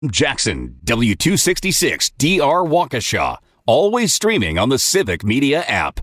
Jackson, W266 DR Waukesha. Always streaming on the Civic Media app.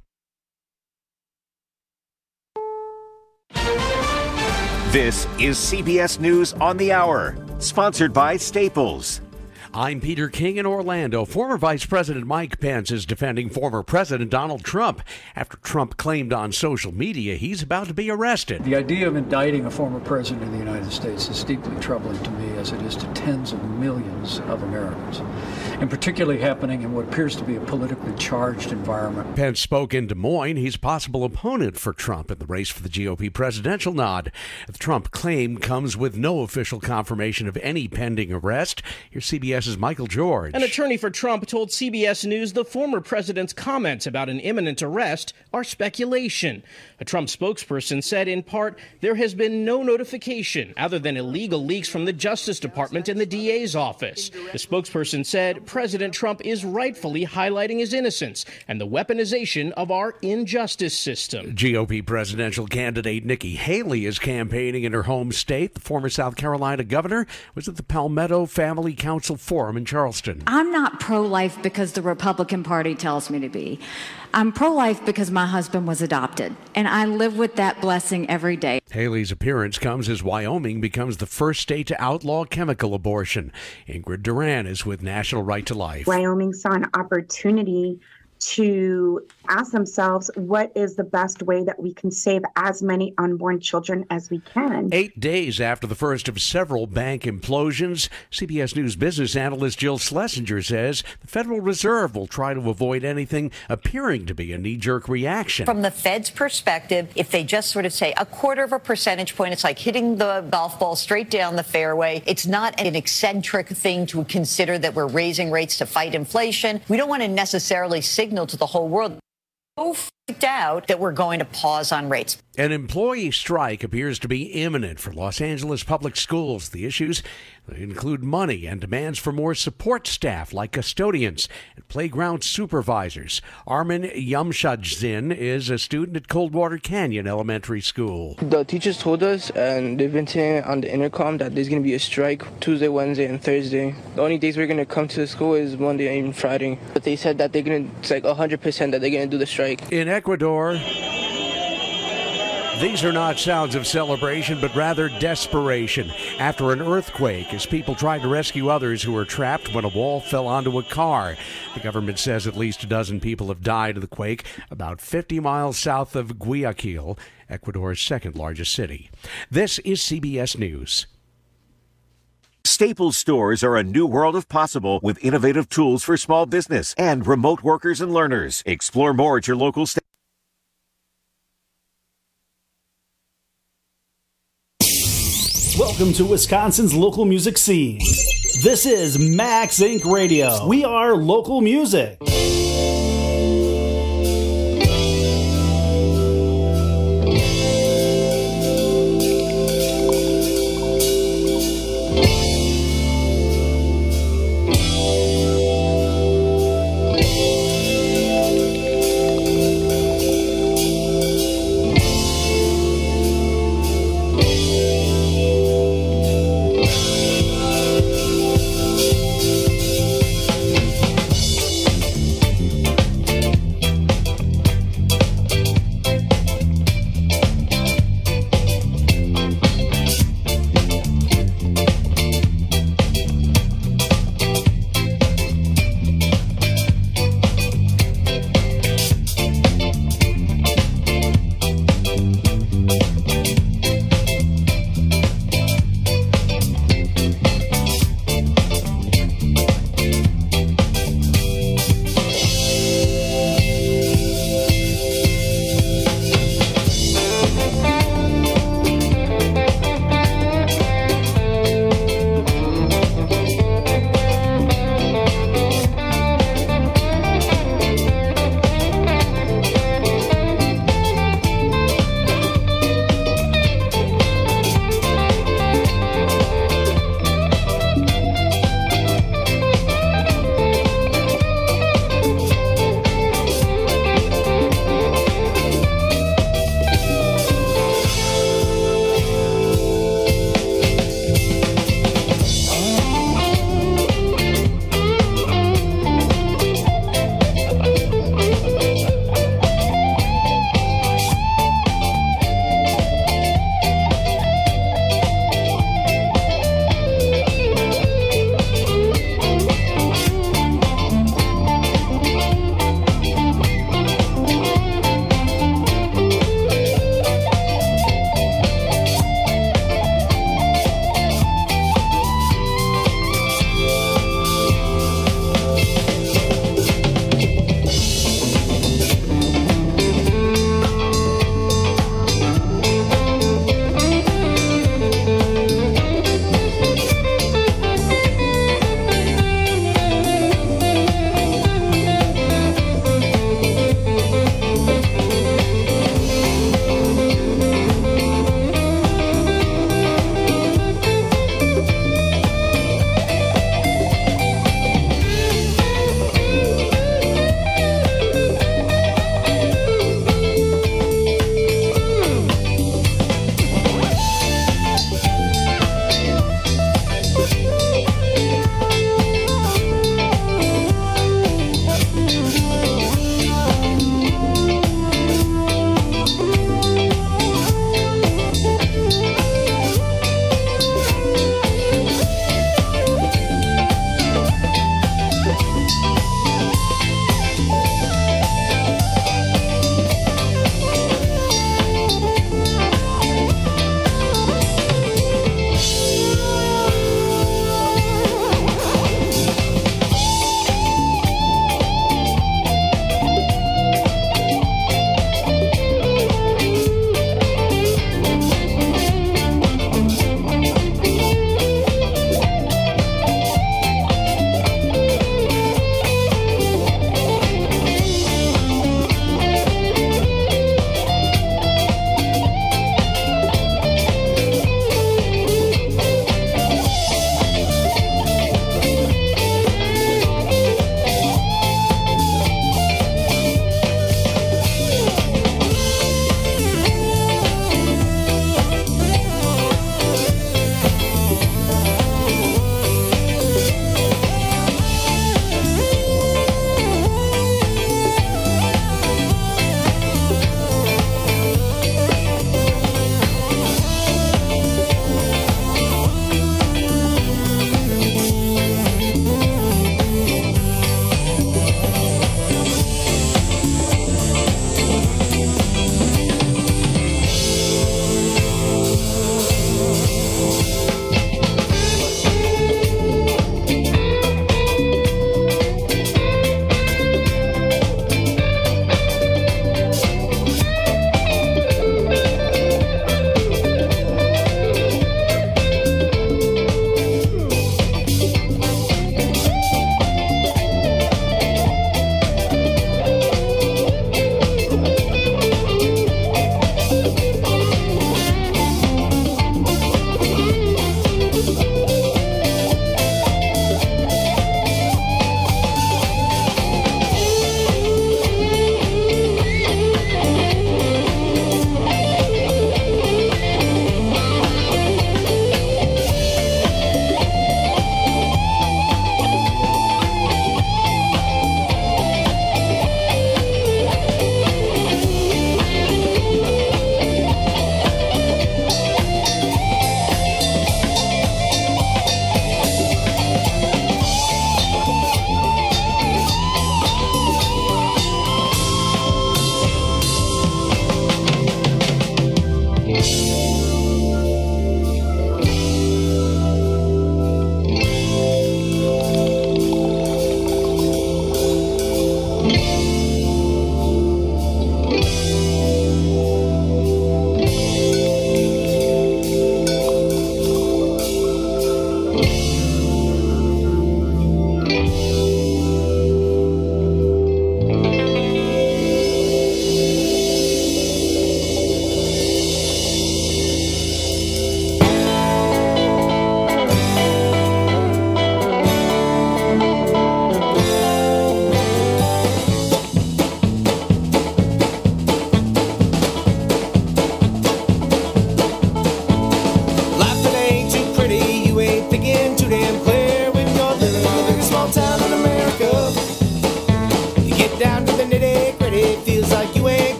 This is CBS News on the Hour, sponsored by Staples. I'm Peter King in Orlando. Former Vice President Mike Pence is defending former President Donald Trump after Trump claimed on social media he's about to be arrested. The idea of indicting a former president of the United States is deeply troubling to me, as it is to tens of millions of Americans, and particularly happening in what appears to be a politically charged environment. Pence spoke in Des Moines. He's a possible opponent for Trump in the race for the GOP presidential nod. The Trump claim comes with no official confirmation of any pending arrest. Here's CBS's Michael George. An attorney for Trump told CBS News the former president's comments about an imminent arrest are speculation. A Trump spokesperson said, in part, there has been no notification other than illegal leaks from the Justice Department and the DA's office. The spokesperson said President Trump is rightfully highlighting his innocence and the weaponization of our injustice system. GOP presidential candidate Nikki Haley is campaigning in her home state. The former South Carolina governor was at the Palmetto Family Council Forum in Charleston. I'm not pro-life because the Republican Party tells me to be. I'm pro-life because my husband was adopted, and I live with that blessing every day. Haley's appearance comes as Wyoming becomes the first state to outlaw chemical abortion. Ingrid Duran is with National Right to Life. Wyoming saw an opportunity to ask themselves, what is the best way that we can save as many unborn children as we can? 8 days after the first of several bank implosions, CBS News business analyst Jill Schlesinger says the Federal Reserve will try to avoid anything appearing to be a knee-jerk reaction. From the Fed's perspective, if they just sort of say a quarter of a percentage point, it's like hitting the golf ball straight down the fairway. It's not an eccentric thing to consider that we're raising rates to fight inflation. We don't want to necessarily signal to the whole world so freaked out that we're going to pause on rates. An employee strike appears to be imminent for Los Angeles public schools. The issues include money and demands for more support staff like custodians and playground supervisors. Armin Yamshadzin is a student at Coldwater Canyon Elementary School. The teachers told us, and they've been saying on the intercom, that there's going to be a strike Tuesday, Wednesday, and Thursday. The only days we're going to come to the school is Monday and Friday. But they said that it's like 100% that they're going to do the strike. In Ecuador, these are not sounds of celebration, but rather desperation after an earthquake as people tried to rescue others who were trapped when a wall fell onto a car. The government says at least a dozen people have died in the quake about 50 miles south of Guayaquil, Ecuador's second largest city. This is CBS News. Staples stores are a new world of possible with innovative tools for small business and remote workers and learners. Explore more at your local Staples. Welcome to Wisconsin's local music scene. This is Max Inc. Radio. We are local music.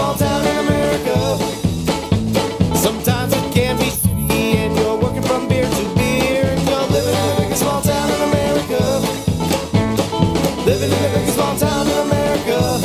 small town in America. Sometimes it can be shitty and you're working from beer to beer and you're living in the biggest small town in America. Living in the biggest small town in America.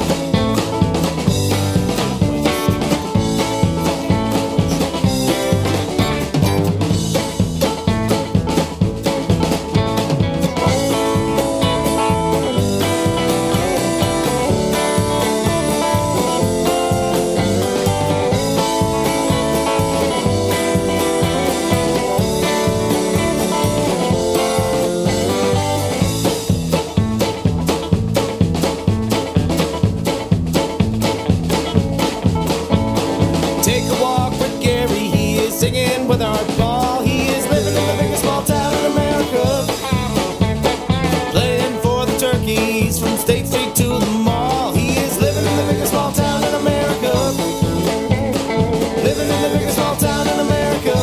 Singing with our ball, he is living in the biggest small town in America. Playing for the turkeys from State Street to the mall. He is living in the biggest small town in America. Living in the biggest small town in America.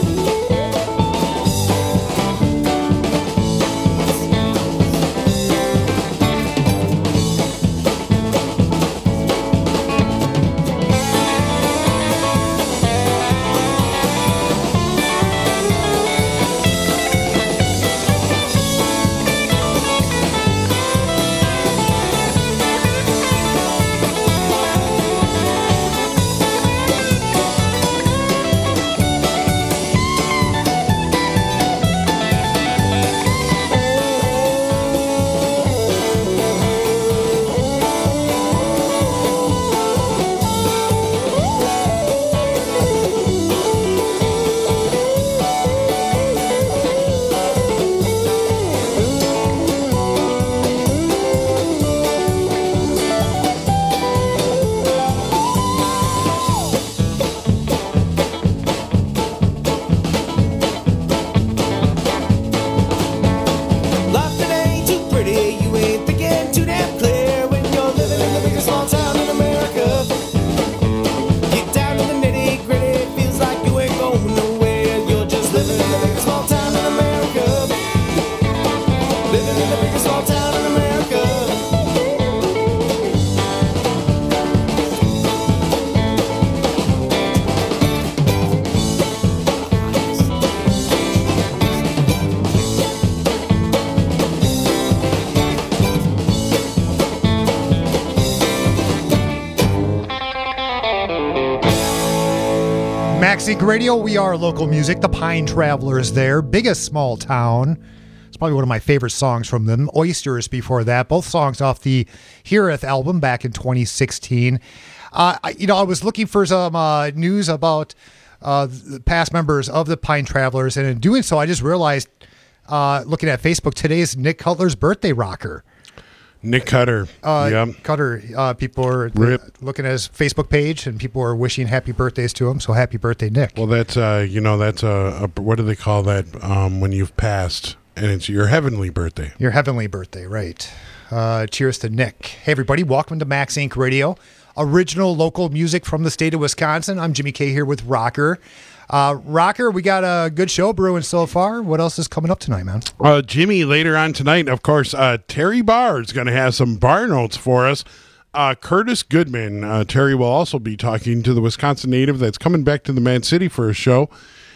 MaxInc Radio, we are local music. The Pine Travelers there. Biggest Small Town. It's probably one of my favorite songs from them. Oysters before that. Both songs off the Heareth album back in 2016. I was looking for some news about the past members of the Pine Travelers, and in doing so, I just realized, looking at Facebook, today is Nick Cutler's birthday rocker. Nick Cutter. Cutter. People are looking at his Facebook page, and people are wishing happy birthdays to him. So happy birthday, Nick. Well, that's that's a what do they call that when you've passed, and it's your heavenly birthday. Your heavenly birthday, right? Cheers to Nick. Hey, everybody, welcome to MaxInc Radio, original local music from the state of Wisconsin. I'm Jimmy K here with Rocker. Rocker, we got a good show brewing so far. What else is coming up tonight, man? Jimmy, later on tonight, of course, Terry Barr is going to have some bar notes for us. Curtis Goodman. Terry will also be talking to the Wisconsin native that's coming back to the Mad City for a show.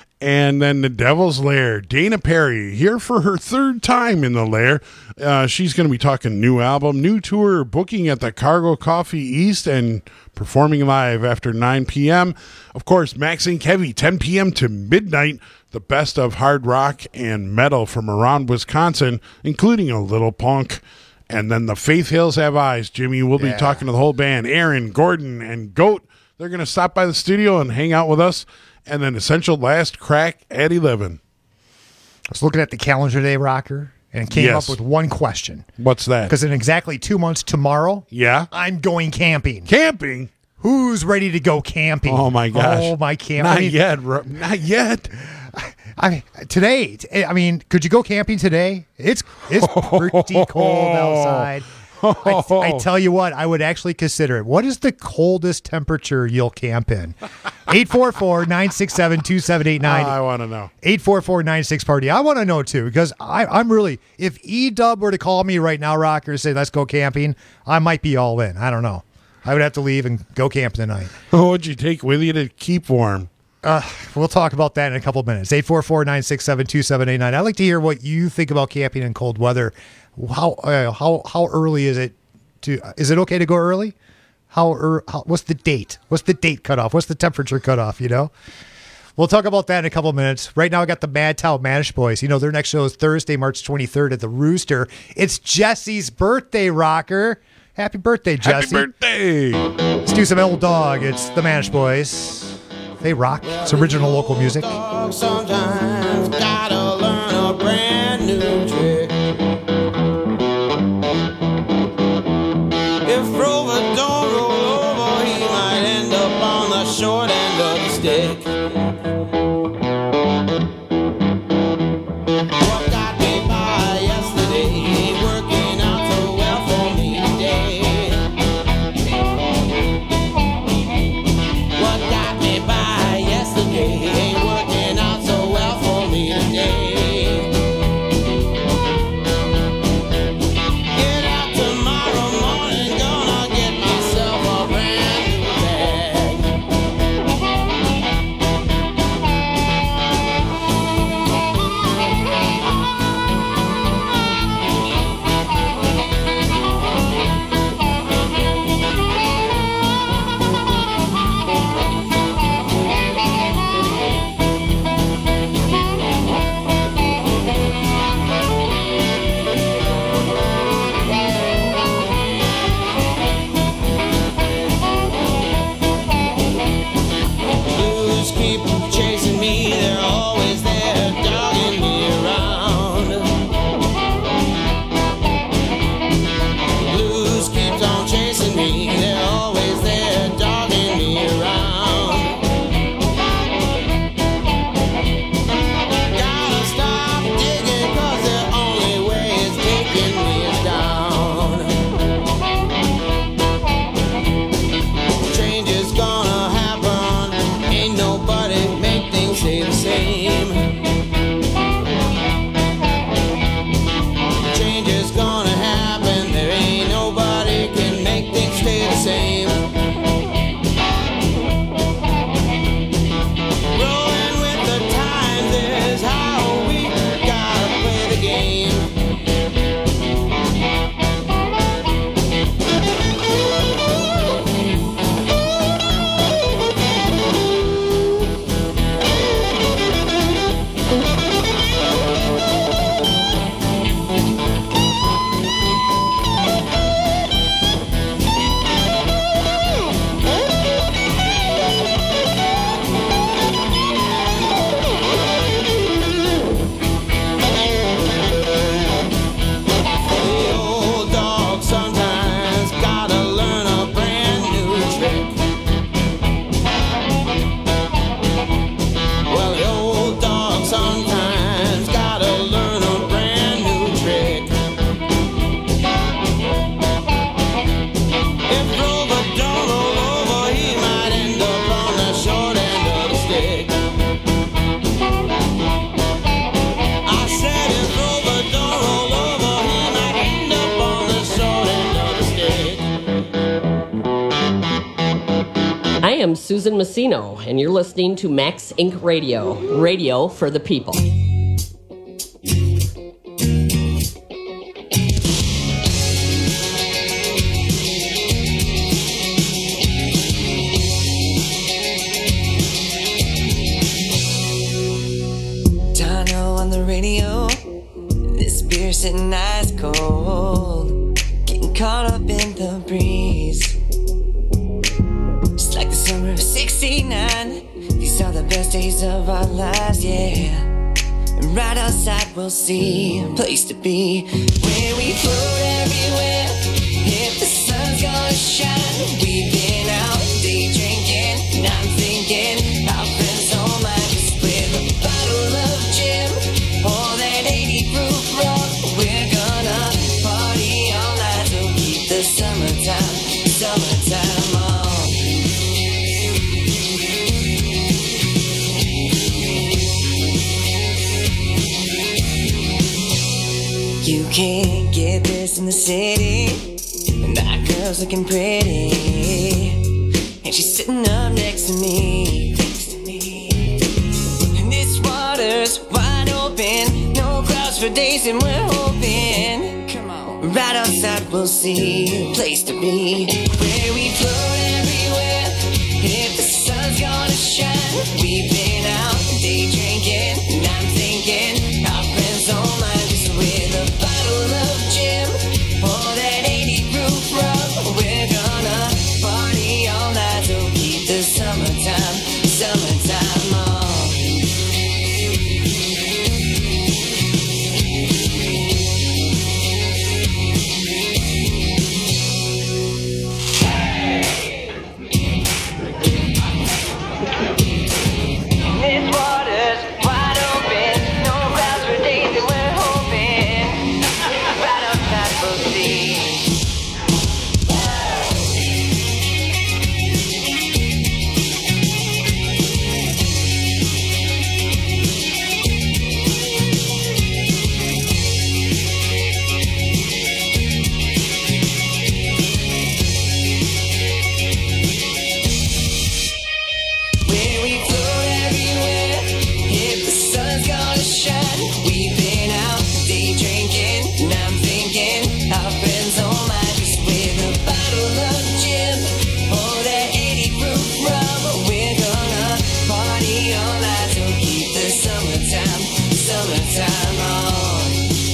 And then the Devil's Lair, Dana Perry, here for her third time in the Lair. She's going to be talking new album, new tour, booking at the Cargo Coffee East, and performing live after 9 p.m. Of course, MaxInc Heavy, 10 p.m. to midnight, the best of hard rock and metal from around Wisconsin, including a little punk. And then the Faith Hills Have Eyes. Jimmy will be talking to the whole band. Aaron, Gordon, and Goat. They're going to stop by the studio and hang out with us. And then Essential Last Crack at 11. I was looking at the calendar today, Rocker, and came up with one question. What's that? Because in exactly 2 months tomorrow, I'm going camping. Camping? Who's ready to go camping? Oh, my gosh. Oh, my camp. Not yet. Not yet. Today, could you go camping today? It's pretty cold outside. I tell you what, I would actually consider it. What is the coldest temperature you'll camp in? 844-967-2789. I want to know. 844-96-PARTY. I want to know, too, because I'm really, if E-Dub were to call me right now, Rocker, and say, let's go camping, I might be all in. I don't know. I would have to leave and go camping tonight. Oh, what'd you take with you to keep warm? We'll talk about that in a couple of minutes. 844-967-2789. I'd like to hear what you think about camping in cold weather. How early is it? Is it okay to go early? What's the date? What's the date cutoff? What's the temperature cutoff? We'll talk about that in a couple of minutes. Right now, I got the Madtown Manish Boys. Their next show is Thursday, March 23rd at the Rooster. It's Jesse's birthday, rocker. Happy birthday, Jesse. Happy birthday. Let's do some Old Dog. It's the Manish Boys. They rock. It's original local music. Sometimes gotta learn a brand new trick. If Rover don't roll over, he might end up on the short end of the stick. What got me by yesterday ain't working out so well for me today. What got me by yesterday ain't working out so well for me today. Get out tomorrow morning, gonna get myself a brand new bag. Blues keep chasing me, they're always there, dogging me around. Blues keeps on chasing me, they're always there, dogging me around. Gotta stop digging, 'cause the only way it's taking me is down. Change is gonna happen, ain't nobody make things stay the same. Change is gonna happen, there ain't nobody can make things stay the same. Rolling with the times is how we gotta play the game. The old dog sometimes gotta learn a brand new trick. Well, the old dog sometimes gotta learn a brand new trick. If Rover don't roll over, he might end up on the short end of the stick. I said if Rover don't roll over, he might end up on the short end of the stick. I am Susan Massino, and you're listening to Max Inc. Radio, radio for the people. Dano on the radio, this beer sitting ice cold, getting caught up in the breeze. Just like the summer of '69, these are the best days of our lives, yeah. And right outside we'll see a place to be, where we float everywhere. If the sun's gonna shine, we've been out day drinking, and I'm thinking our friends all might just with a bottle of gin or that 80 proof rum. We're gonna party all night, so keep the summertime on. You can't get this in the city, and I could girl's looking pretty, and she's sitting up next to me. And this water's wide open, no clouds for days, and we're hoping, come on, right outside we'll see a place to be where we float everywhere. If the sun's gonna shine, we've been out day drinking, and I'm thinking our friends don't mind us with a bottle of gin or that 80 proof rum. We're gonna party all night to keep the summertime on. This water's wide open, no clouds for days, and we're hoping right outside we'll see. Where we float everywhere, if the sun's gonna shine. We've been out day drinking, and I'm thinking our friends don't mind us with a bottle of gin or that 80 proof rum. We're gonna party all night to keep the summertime on.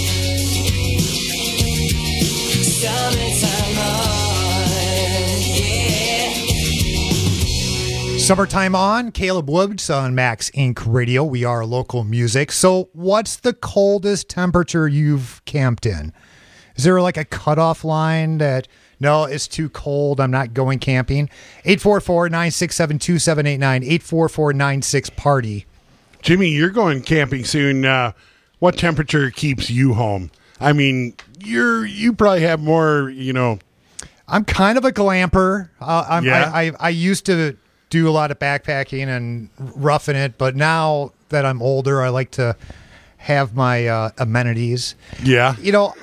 Summertime on, yeah. Summertime on, Caleb Woods on Max Inc. Radio. We are local music. So what's the coldest temperature you've camped in? Is there like a cutoff line that, no, it's too cold, I'm not going camping? 844-967-2789, 844-96-PARTY. Jimmy, you're going camping soon. What temperature keeps you home? I mean, you probably have more, I'm kind of a glamper. Yeah? I used to do a lot of backpacking and roughing it, but now that I'm older, I like to have my amenities. Yeah.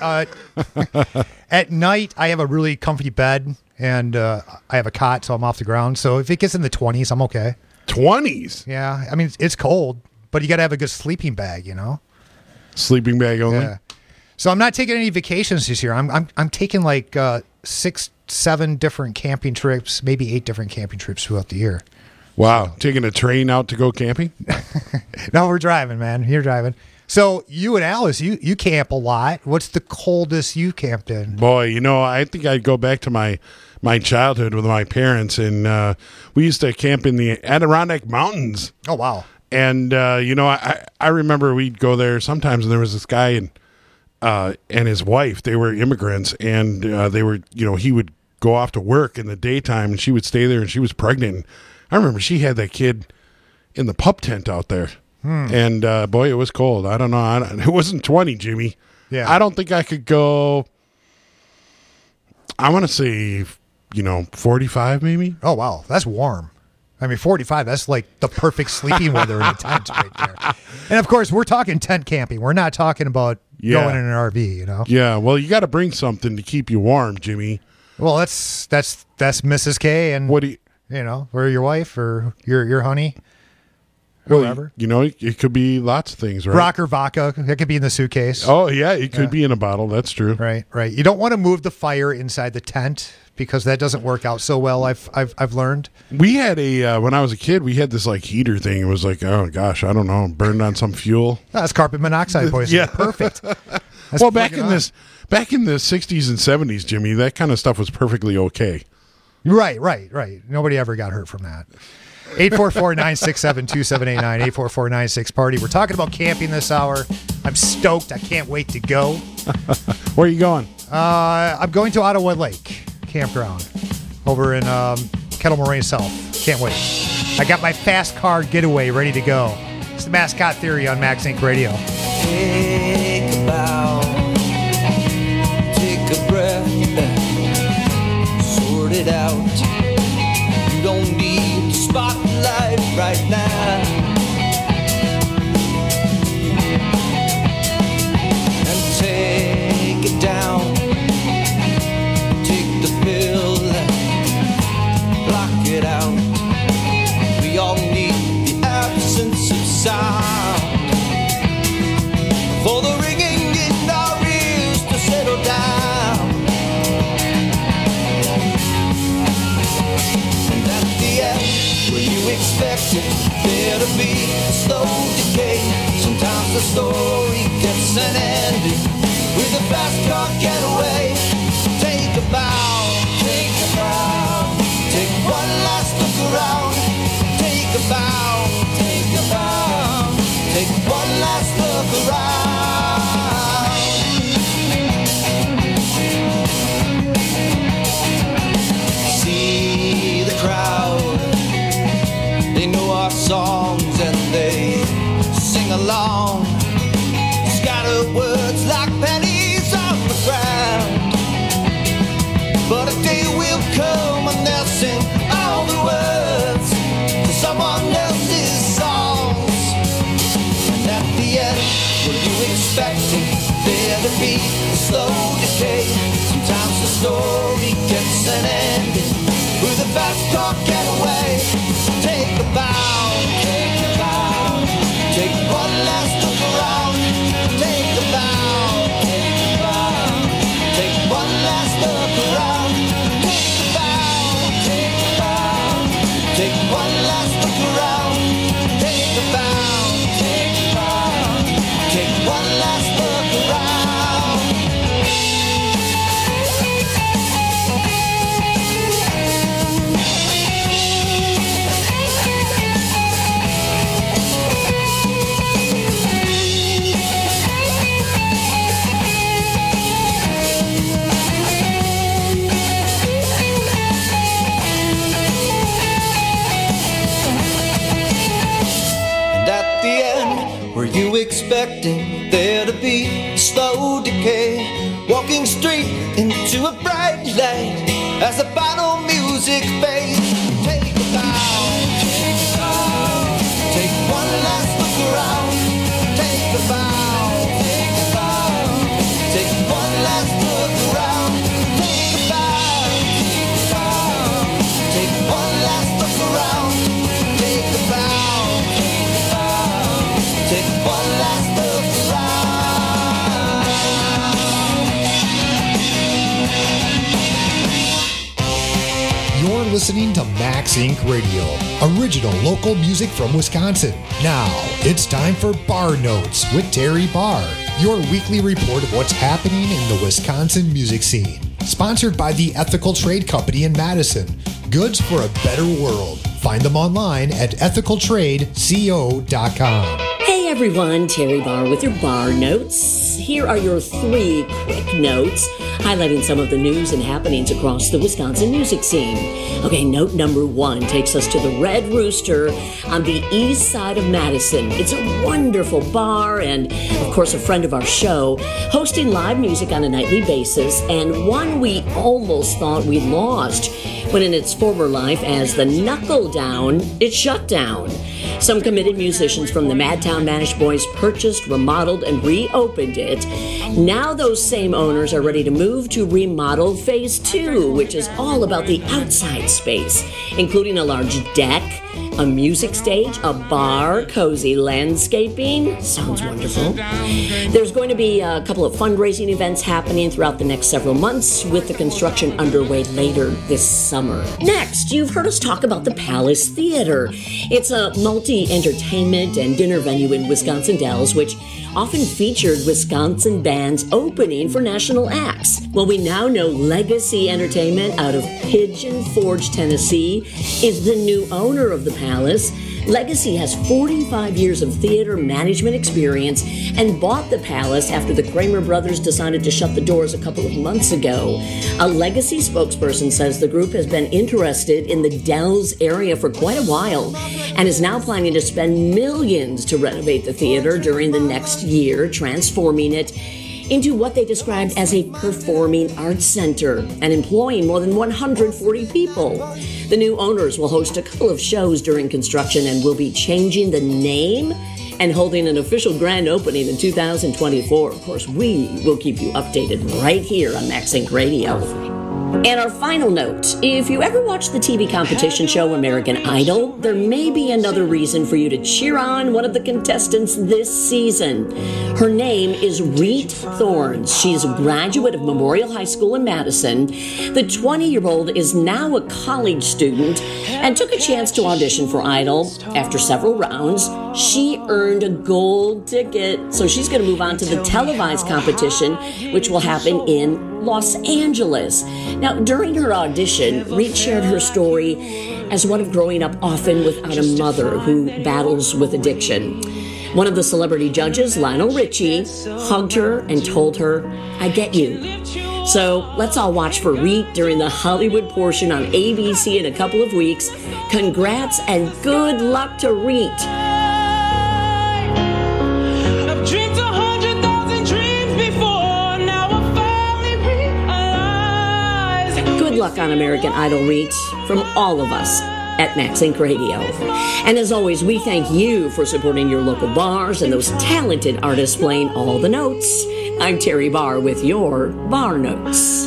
At night, I have a really comfy bed, and I have a cot, so I'm off the ground. So if it gets in the 20s, I'm okay. 20s? Yeah. I mean, it's cold, but you got to have a good sleeping bag, Sleeping bag only? Yeah. So I'm not taking any vacations this year. I'm taking like 6-7 different camping trips, maybe 8 different camping trips throughout the year. Wow. Taking a train out to go camping? No, we're driving, man. You're driving. So you and Alice, you camp a lot. What's the coldest you camped in? Boy, I think I'd go back to my childhood with my parents, and we used to camp in the Adirondack Mountains. Oh, wow. And, I remember we'd go there sometimes, and there was this guy and his wife. They were immigrants, and they were, he would go off to work in the daytime, and she would stay there, and she was pregnant. I remember she had that kid in the pup tent out there. And, boy, it was cold. I don't know. It wasn't 20, Jimmy. Yeah. I don't think I could go, I want to say, 45 maybe. Oh, wow. That's warm. I mean, 45, that's like the perfect sleeping weather in a tent right there. And, of course, we're talking tent camping. We're not talking about going in an RV, Yeah, well, you got to bring something to keep you warm, Jimmy. Well, that's Mrs. K and, what do or your wife or your honey. Whoever. It could be lots of things, right? Rocker vodka. It could be in the suitcase. Oh, yeah. It could be in a bottle. That's true. Right. You don't want to move the fire inside the tent because that doesn't work out so well, I've learned. We had when I was a kid, we had this like heater thing. It was like, oh, gosh, I don't know, burned on some fuel. That's carbon monoxide poisoning. Yeah. Perfect. Well, back in the 60s and 70s, Jimmy, that kind of stuff was perfectly okay. Right. Nobody ever got hurt from that. 844-967-2789, 844-96-PARTY. We're talking about camping this hour. I'm stoked. I can't wait to go. Where are you going? I'm going to Ottawa Lake Campground over in Kettle Moraine South. Can't wait. I got my fast car getaway ready to go. It's the Mascot Theory on Max Inc. Radio. Take a bow, take a breath, sort it out. You don't need the spotlight right now. And take it down, take the pill. expecting there to be a slow decay? Sometimes the story gets an ending with a fast car getaway. Take a bow, take a bow, take one last look around. Take a bow, take a bow, take one last look around. See the crowd, they know our songs and they sing along. Scattered words like pennies on the ground. But a day will come and they'll sing all the words to someone else's songs. And at the end, were you expecting there to be a slow decay? Sometimes the story gets an ending with a fast car getaway. Take a bow, take a bow, take one last look around. Take a bow, take a bow, take one last look around. Take a bow, take a bow, take one last look around. Take a bow, take a bow, take one last look around. And at the end, were you expecting there to be a slow decay? Walking straight into a bright light as the final music fades. Take a bow, take a bow, take one last look around. Take a bow, take a bow, take one last look around. Take a bow, take a bow, take one last look around. Take a bow, take a bow, take one last look around. You're listening to Max Inc. Radio, original local music from Wisconsin. Now, it's time for Bar Notes with Terry Barr, your weekly report of what's happening in the Wisconsin music scene. Sponsored by the Ethical Trade Company in Madison. Goods for a better world. Find them online at ethicaltradeco.com. Hey everyone, Terry Barr with your Bar Notes. Here are your 3 quick notes highlighting some of the news and happenings across the Wisconsin music scene. Okay, note number 1 takes us to the Red Rooster on the east side of Madison. It's a wonderful bar and, of course, a friend of our show, hosting live music on a nightly basis, and one we almost thought we'd lost when in its former life as the Knuckle Down, it shut down. Some committed musicians from the Madtown Manish Boys purchased, remodeled, and reopened it. Now those same owners are ready to move to remodel Phase 2, which is all about the outside space, including a large deck, a music stage, a bar, cozy landscaping. Sounds wonderful. There's going to be a couple of fundraising events happening throughout the next several months, with the construction underway later this summer. Next, you've heard us talk about the Palace Theater. It's a multi-entertainment and dinner venue in Wisconsin Dells, which often featured Wisconsin bands opening for national acts. Well, we now know Legacy Entertainment out of Pigeon Forge, Tennessee, is the new owner of the Palace. Legacy has 45 years of theater management experience and bought the Palace after the Kramer brothers decided to shut the doors a couple of months ago. A Legacy spokesperson says the group has been interested in the Dells area for quite a while and is now planning to spend millions to renovate the theater during the next year, transforming it into what they described as a performing arts center and employing more than 140 people. The new owners will host a couple of shows during construction and will be changing the name and holding an official grand opening in 2024. Of course, we will keep you updated right here on Max Inc. Radio. And our final note, if you ever watch the TV competition show American Idol, there may be another reason for you to cheer on one of the contestants this season. Her name is Reet Thorns. She's a graduate of Memorial High School in Madison. The 20-year-old is now a college student and took a chance to audition for Idol. After several rounds, she earned a gold ticket. So she's going to move on to the televised competition, which will happen in Los Angeles. Now, during her audition, Reet shared her story as one of growing up often without a mother who battles with addiction. One of the celebrity judges, Lionel Richie, hugged her and told her, "I get you." So let's all watch for Reet during the Hollywood portion on ABC in a couple of weeks. Congrats and good luck to Reet. Good luck on American Idol, Reet, from all of us at Max Inc. Radio. And as always, we thank you for supporting your local bars and those talented artists playing all the notes. I'm Terry Barr with your Bar Notes.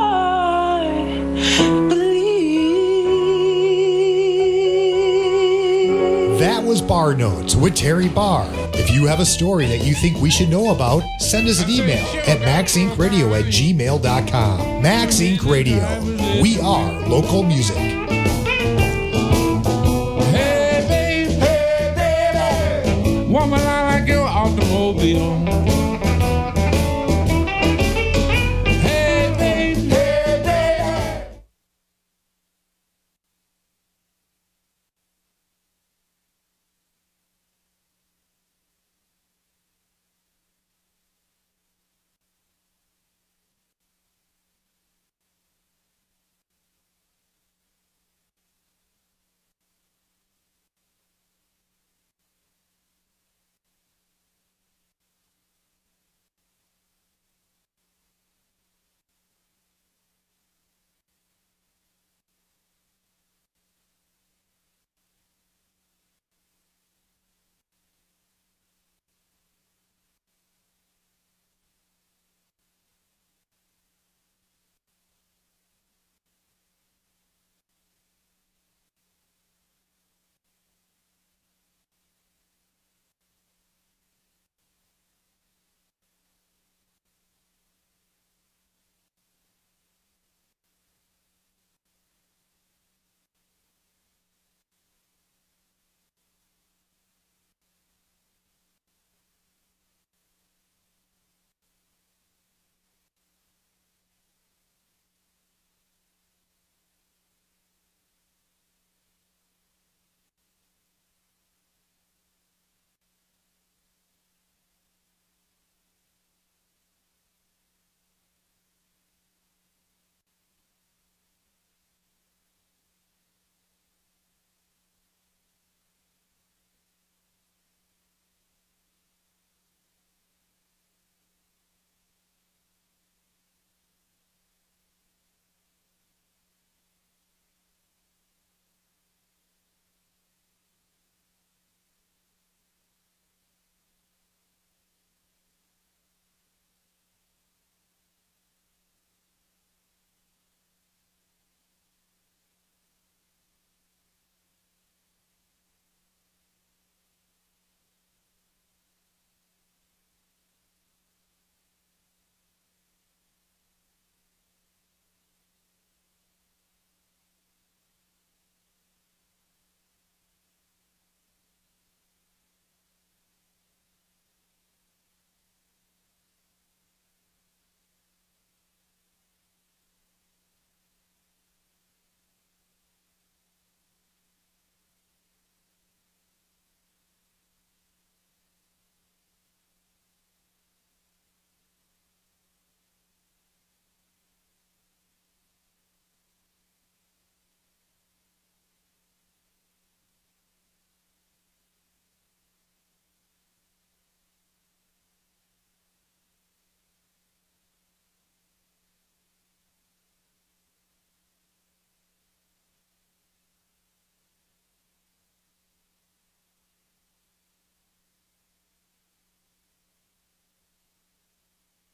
That was Bar Notes with Terry Barr. If you have a story that you think we should know about, send us an email at maxincradio@gmail.com. Max Inc. Radio. We are local music. Hey, baby, woman, I like your automobile.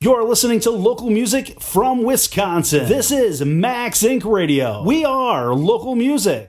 You're listening to local music from Wisconsin. This is Max Inc. Radio. We are local music.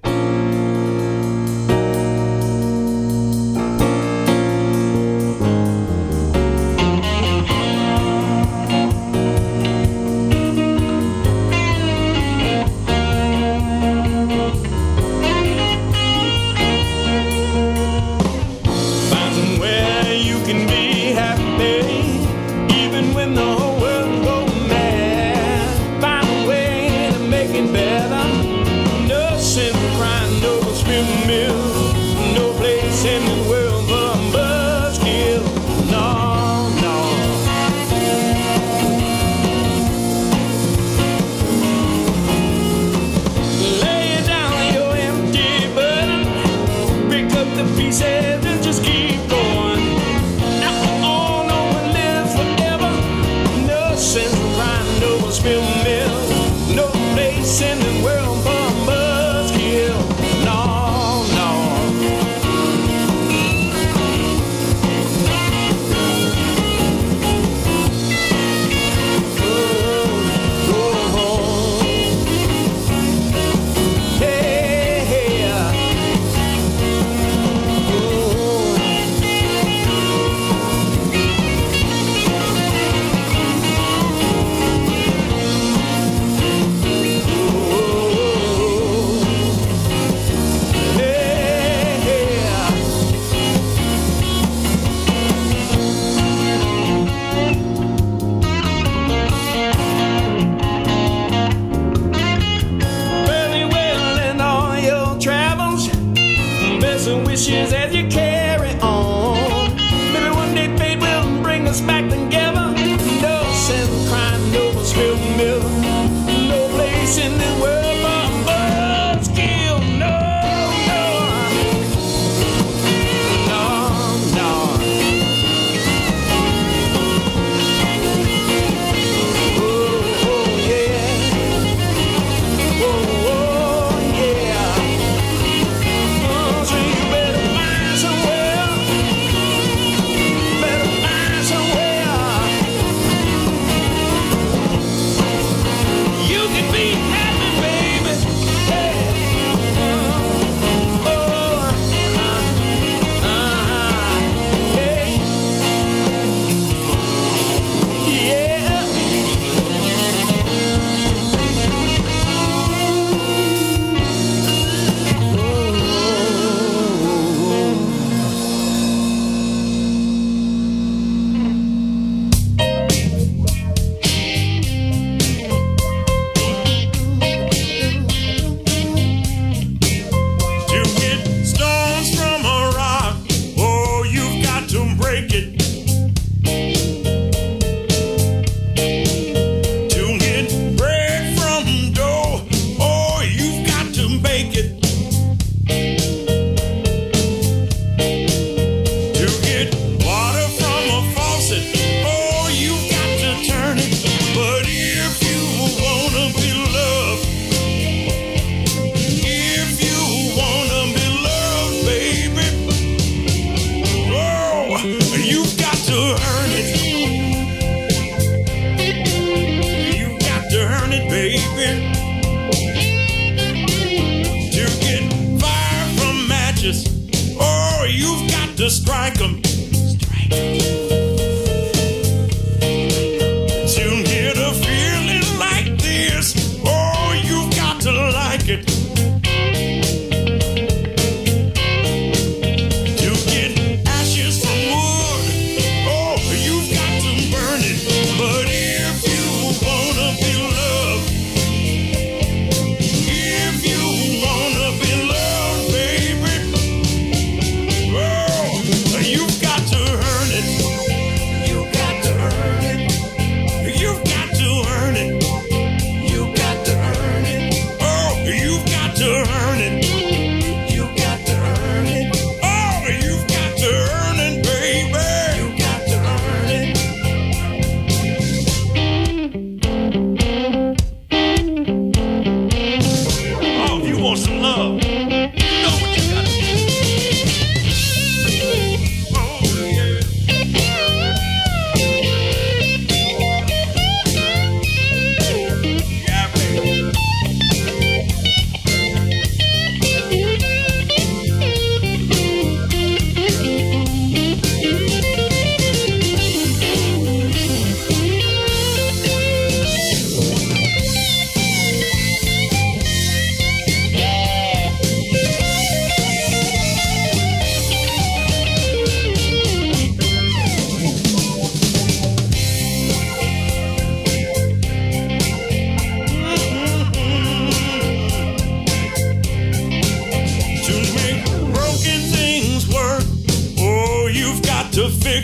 You've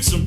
mix them.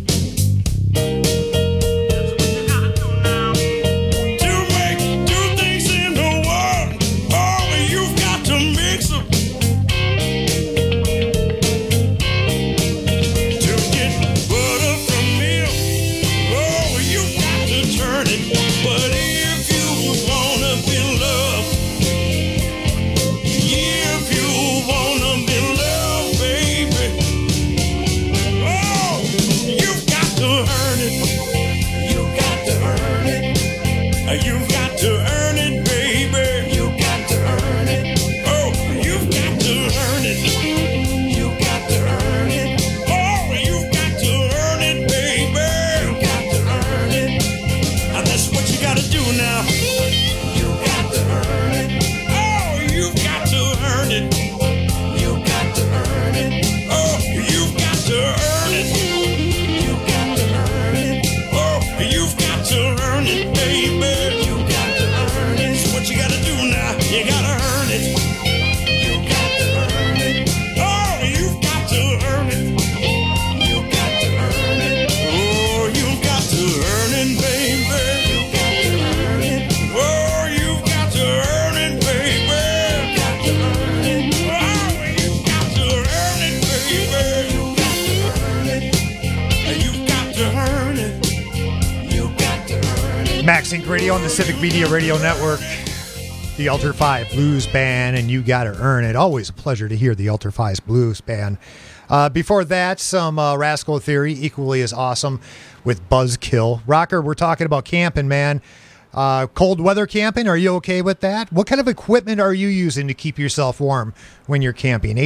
Max Inc. Radio on the Civic Media Radio Network. The Alter 5 Blues Band, and You Gotta Earn It. Always a pleasure to hear the Alter 5 Blues Band. Before that, some Rascal Theory, equally as awesome, with Buzzkill. Rocker, we're talking about camping, man. Cold weather camping, are you okay with that? What kind of equipment are you using to keep yourself warm when you're camping?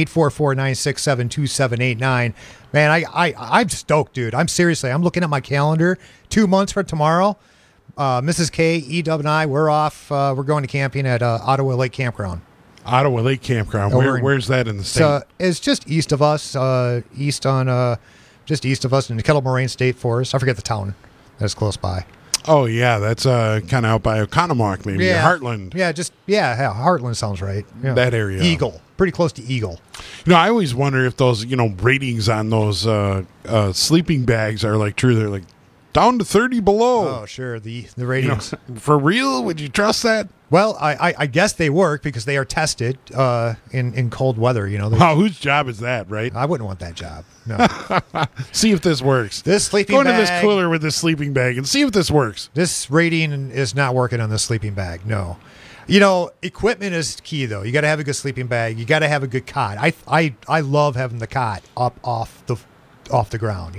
844-967-2789. Man, I'm stoked, dude. I'm looking at my calendar. 2 months from tomorrow. Mrs. K, E-Dub, and I, we're off. We're going to camping at Ottawa Lake Campground. Ottawa Lake Campground. Where's that in the state? It's just east of us, just east of us in the Kettle Moraine State Forest. I forget the town that's close by. Oh, yeah, that's kind of out by Oconomowoc, maybe, Heartland. Yeah, Heartland sounds right. Yeah. That area. Eagle, pretty close to Eagle. I always wonder if those, ratings on those sleeping bags are like true. They're like, down to 30 below. Oh, sure. The ratings. For real? Would you trust that? Well, I guess they work because they are tested in cold weather. Whose job is that, right? I wouldn't want that job. No. See if this works. This sleeping bag. Go into this cooler with this sleeping bag and see if this works. This rating is not working on the sleeping bag. No. Equipment is key, though. You got to have a good sleeping bag. You got to have a good cot. I love having the cot up off the ground,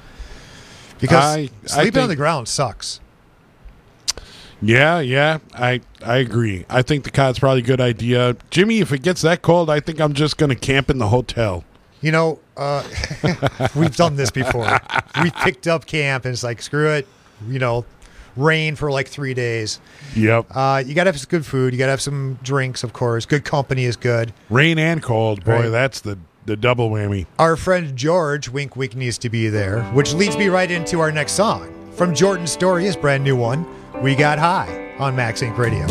Because sleeping on the ground sucks. Yeah, I agree. I think the cot's probably a good idea. Jimmy, if it gets that cold, I think I'm just going to camp in the hotel. We've done this before. We picked up camp and it's like, screw it, rain for like 3 days. Yep. You got to have some good food. You got to have some drinks, of course. Good company is good. Rain and cold, boy, right. That's the double whammy. Our friend George, Wink Wink, needs to be there, which leads me right into our next song. From Jordan Story, his brand new one, We Got High on Max Inc. Radio.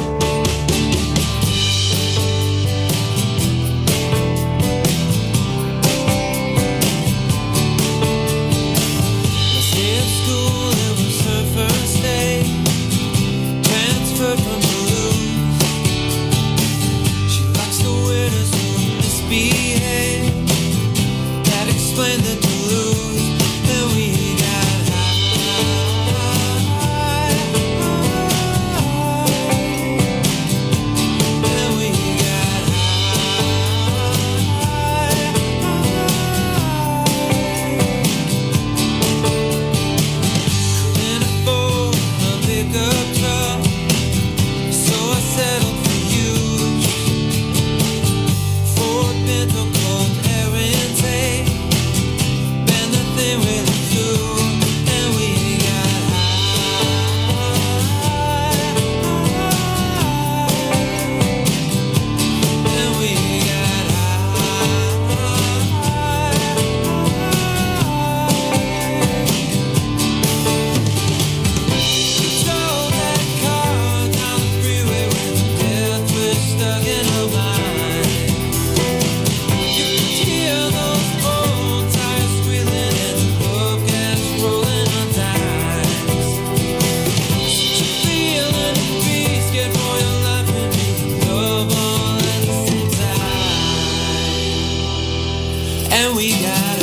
then we got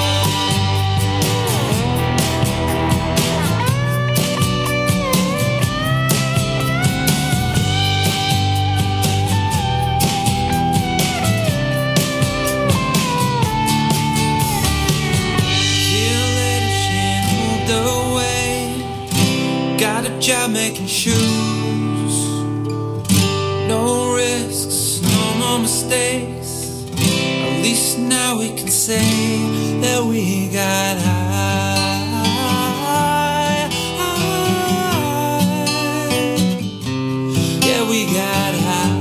job making shoes. No risks, no more mistakes. At least now we can say that we got high. Yeah, we got high.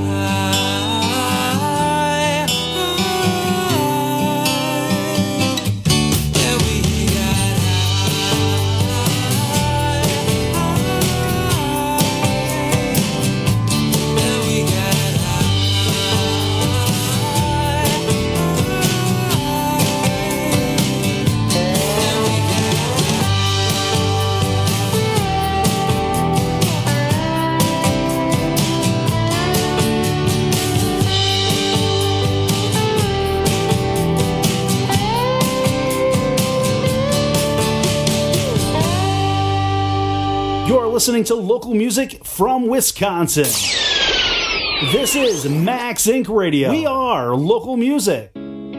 You're listening to local music from Wisconsin. This is Max Inc. Radio. We are local music.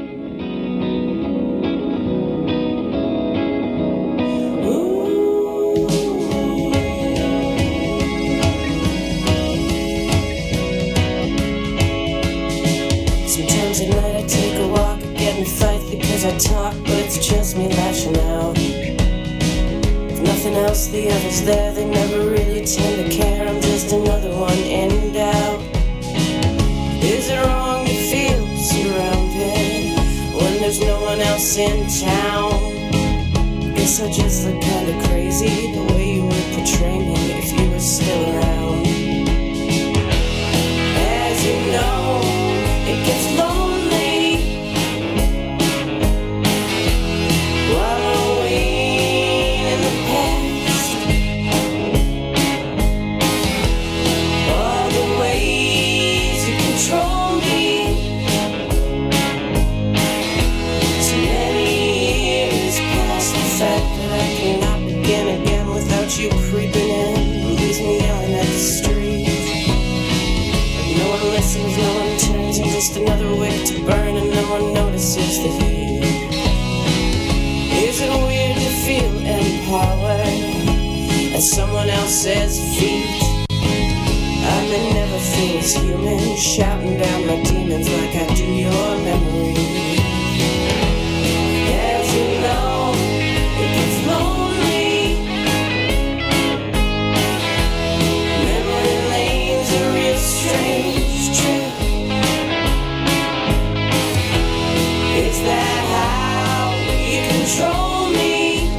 Sometimes at night I take a walk, I get in fights because I talk, but it's just me lashing out. Nothing else, the others there, they never really tend to care. I'm just another one in doubt. Is it wrong to feel surrounded when there's no one else in town? Guess I just look kinda crazy the way you would portray me if you were still around. As you know, it gets lonely wallowing in the past. All the ways you control me. So many years past the fact that I cannot begin again without you creeping in and leaves me yelling at the street. But no one listens, no one turns, I'm just another wick to burn, and no one notices the heat. Is it weird to feel empowered at someone else's feet? I may never feel as human, shouting down my demons like I do your memory. As you know, it gets lonely. Memory lane's a real strange trip. Is that how you control me?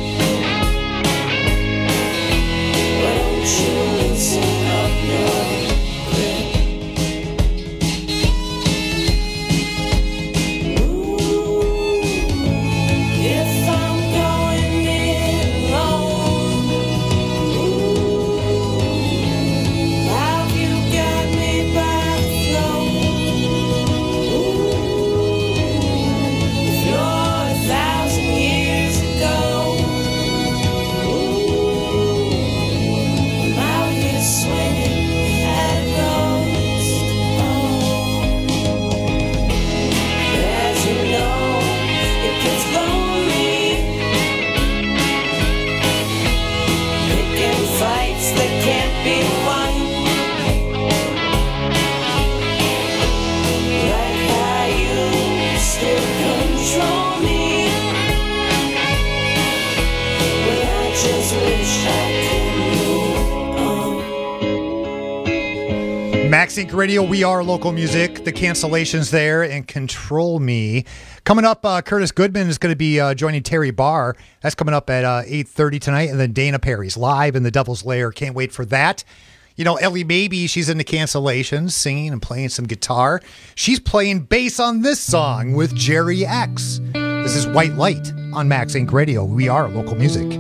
Why don't you loosen up your grip? If I'm going in alone, have you got me by the throat? If you're 1,000 years ago, I'm out here swinging at a ghost. As you know, it gets lonely. Picking fights that can't be won. Like how you still control me. But I just wish I could move on. Max Inc. Radio, we are local music. The cancellations there and Control Me. Coming up, Curtis Goodman is going to be joining Terry Barr. That's coming up at 8:30 tonight. And then Dana Perry's live in the Devil's Lair. Can't wait for that. You know, Ellie Maybe, she's in the cancellations, singing and playing some guitar. She's playing bass on this song with Jerry X. This is White Light on Max Inc. Radio. We are local music.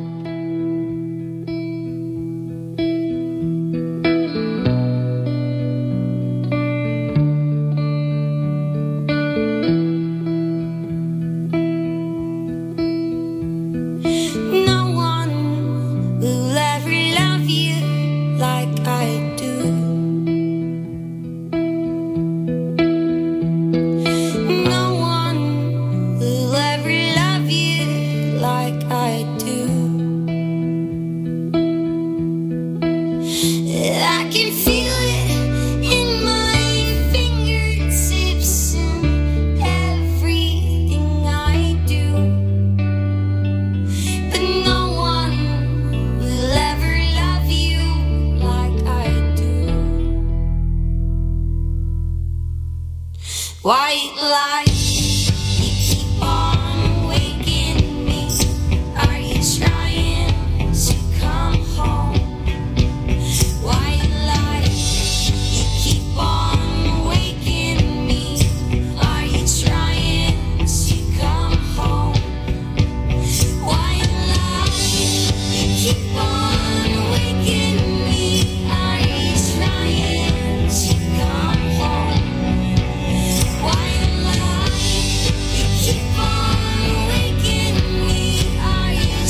White lies, you keep on waking me. Are you trying to come home? White lies, you keep on waking me. Are you trying to come home? White lies, you keep on waking me. Are you trying to come home? White lies, you keep on waking me. Are you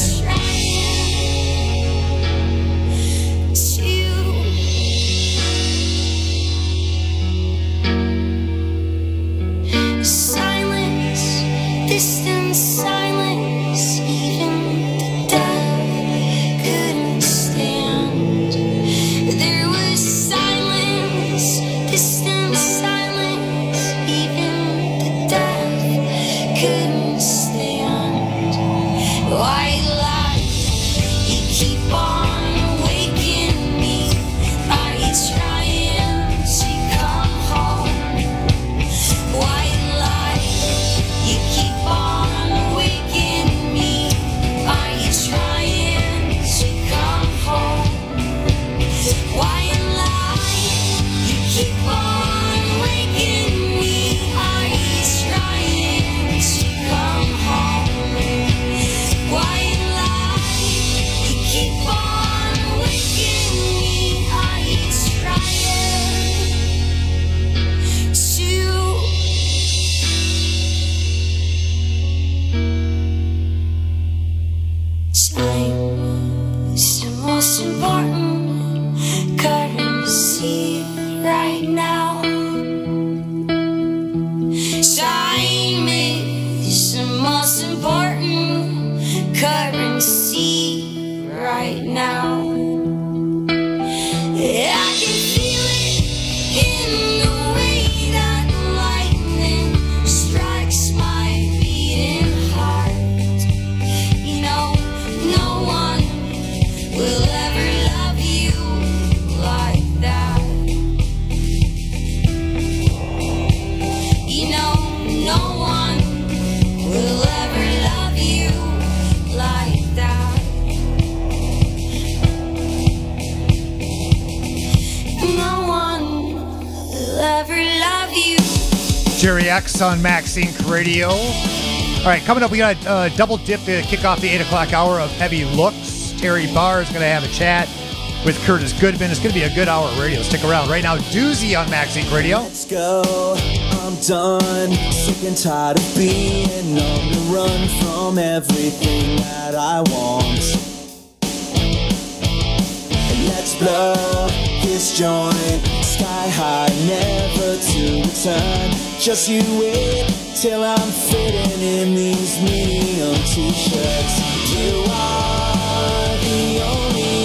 trying to silence, distant silence, even the dead couldn't stand. There was silence, distant silence, even the dead couldn't stand. White lies, you keep on waking me. Are you trying to come home? White lies, you keep on waking me. Are you trying to come home? White lies, you keep on waking me. Are you trying to come home? White lies, you keep on waking me. Are you trying to? Time is the most important currency right now. Time is the most important currency right now. I can feel it in the way that lightning strikes my beating heart. You know, no one will ever love you like that. You know, no one will ever love you like that. No one will ever love you. Jerry X on Max Inc. Radio. All right, coming up, we got a double dip to kick off the 8 o'clock hour of Heavy Looks. Terry Barr is going to have a chat with Curtis Goodman. It's going to be a good hour of radio. Stick around. Right now, Doozy on Max Inc. Radio. Let's go, I'm done, sick and tired of being on the run from everything that I want. And let's blow this joint sky high, never to return. Just you wait till I'm fitting in these medium t-shirts. You are the only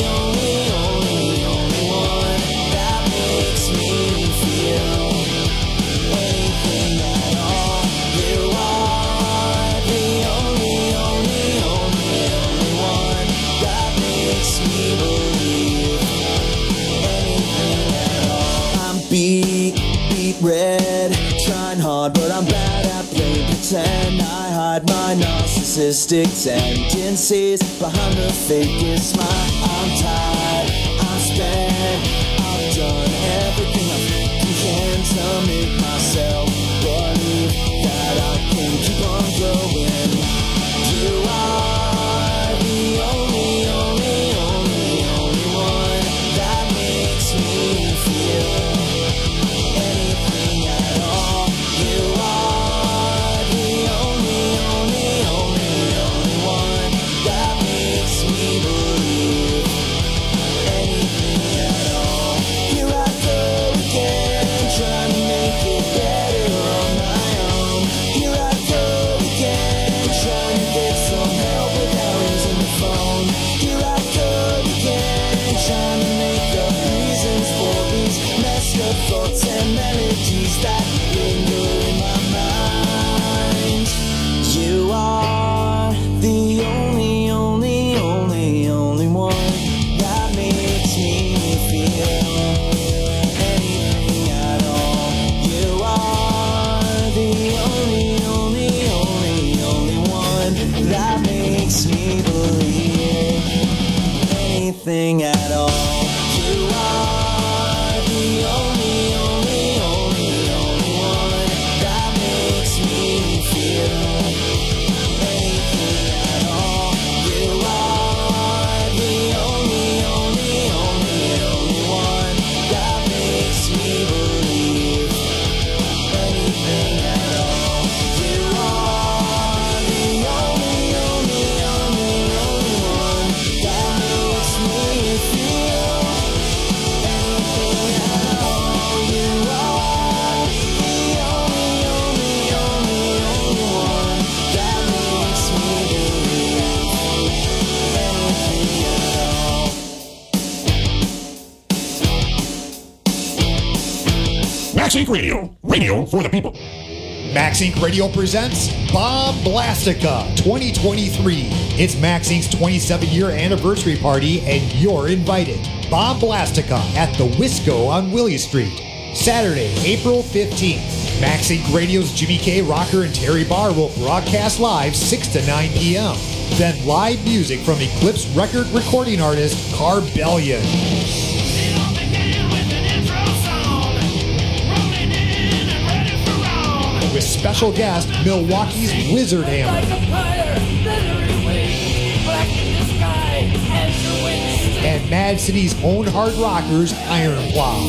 one that makes me feel anything at all. You are the only one that makes me believe anything at all. I'm beat red, trying hard, but I'm bad at playing pretend. I hide my narcissistic tendencies behind the fakest smile. I'm tired, I'm spent, I've done everything I can to make myself believe that I can keep on going. You are the only one that makes me feel anything at all. You are the only one that makes me believe anything at all. Here I go again, trying to make it better anything at all. You are the only one that makes me feel anything at all. You are the only one that makes me believe anything at all. You are the only one that makes me feel anything at all. You are the only one that makes me believe anything at all. Max Inc. Radio. Radio for the people. Max Inc. Radio presents Bomb Blastica 2023. It's Max Inc.'s 27-year anniversary party, and you're invited. Bomb Blastica at the Wisco on Willie Street. Saturday, April 15th. Max Inc. Radio's Jimmy K. Rocker and Terry Barr will broadcast live 6 to 9 p.m. Then live music from Eclipse record recording artist Carbellion. With special guest Milwaukee's Wizard Hammer and Mad City's own hard rockers Iron Plow.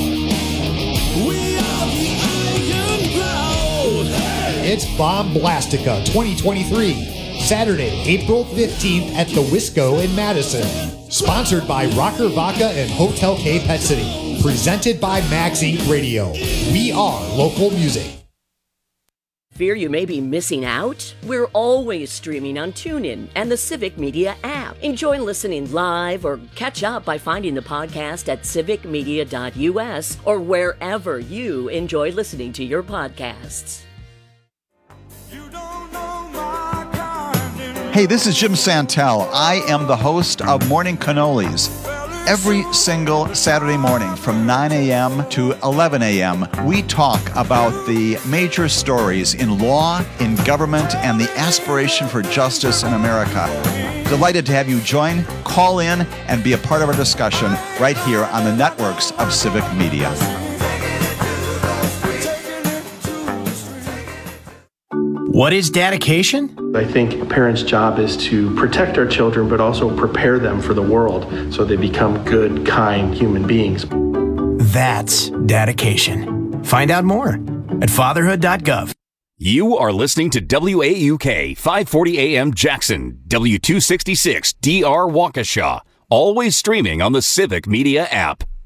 It's Bomb Blastica 2023, Saturday, April 15th at the Wisco in Madison. Sponsored by Rocker Vodka and Hotel K Pet City. Presented by Max Inc. Radio. We are local music. Fear you may be missing out? We're always streaming on TuneIn and the Civic Media app. Enjoy listening live or catch up by finding the podcast at civicmedia.us or wherever you enjoy listening to your podcasts. Hey, this is Jim Santel. I am the host of Morning Cannolis. Every single Saturday morning from 9 a.m. to 11 a.m., we talk about the major stories in law, in government, and the aspiration for justice in America. Delighted to have you join, call in, and be a part of our discussion right here on the networks of Civic Media. What is dedication? I think a parent's job is to protect our children, but also prepare them for the world so they become good, kind human beings. That's dedication. Find out more at fatherhood.gov. You are listening to WAUK 540 AM Jackson, W266 DR Waukesha, always streaming on the Civic Media app.